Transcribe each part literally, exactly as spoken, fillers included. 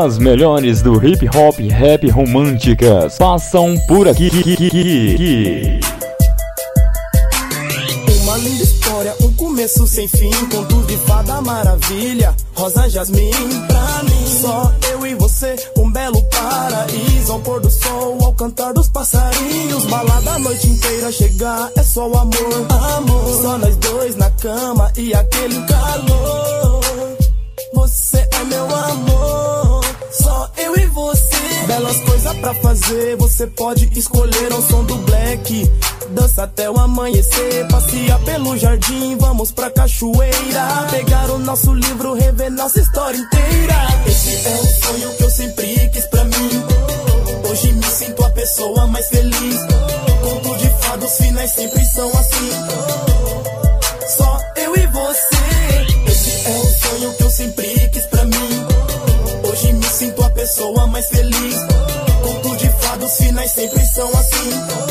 As melhores do hip hop e rap românticas passam por aqui. Uma linda história, um começo sem fim, contos de fada maravilha, rosa jasmim. Pra mim, só eu e você, um belo paraíso, ao pôr do sol, ao cantar dos passarinhos. Balada a noite inteira, chegar é só o amor, amor. Só nós dois na cama e aquele calor. Você é meu amor, só eu e você. Belas coisas pra fazer, você pode escolher ao som do black. Dança até o amanhecer, passear pelo jardim, vamos pra cachoeira. Pegar o nosso livro, rever nossa história inteira. Esse é um sonho que eu sempre quis pra mim. Hoje me sinto a pessoa mais feliz. Conto de fados, finais sempre são assim. Só eu e você. Esse é um sonho que eu sempre quis pra mim. Hoje me sinto a pessoa mais feliz. Conto de fados, finais sempre são assim.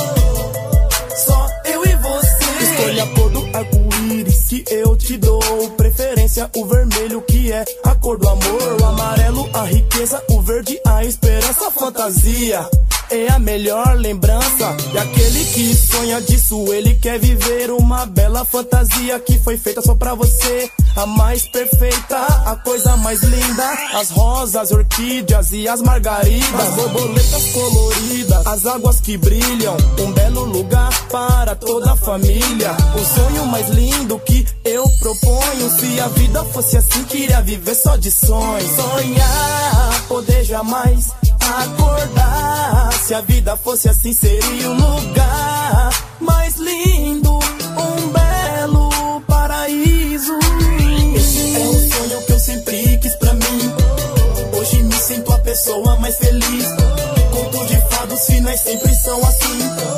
Só eu e você. Escolha a cor do arco-íris que eu te dou. Preferência o vermelho que é a cor do amor. O amarelo a riqueza, o verde a esperança. A fantasia é a melhor lembrança. E aquele que sonha disso, ele quer viver uma bela fantasia que foi feita só pra você. A mais perfeita, a coisa mais linda. As rosas, orquídeas e as margaridas. As borboletas coloridas, as águas que brilham. Um belo lugar para toda a família. O sonho mais lindo que eu proponho. Se a vida fosse assim, queria viver só de sonhos. Sonhar, poder jamais acordar. Se a vida fosse assim, seria o lugar mais lindo, um belo paraíso. Esse é um sonho que eu sempre quis pra mim. Hoje me sinto a pessoa mais feliz. Conto de fados, finais sempre são assim.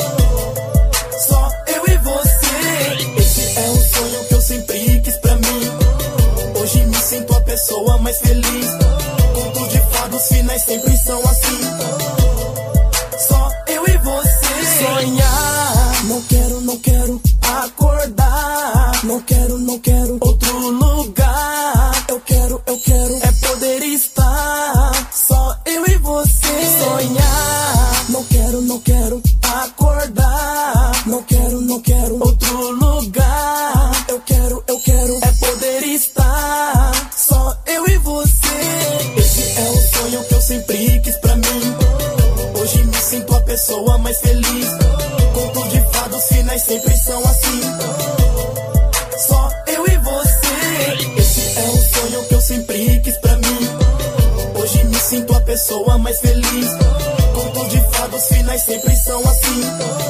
Só eu e você. Esse é um sonho que eu sempre quis pra mim. Hoje me sinto a pessoa mais feliz. Conto de fados, finais sempre são assim. Só eu e você. Sonhar, não quero, não quero acordar. Não quero, não quero outro lugar. Eu quero, eu quero é poder estar. Só eu e você. Sonhar, não quero, não quero acordar. Não quero, não quero outro lugar. Eu quero, eu quero é poder estar. Só eu e você. Esse é um sonho que eu sempre quis pra mim. Hoje me sinto a pessoa mais feliz. Conto de fados, finais sempre são assim. Só eu e você. Esse é um sonho que eu sempre quis pra mim. Hoje me sinto a pessoa mais feliz. Conto de fados, finais sempre são assim.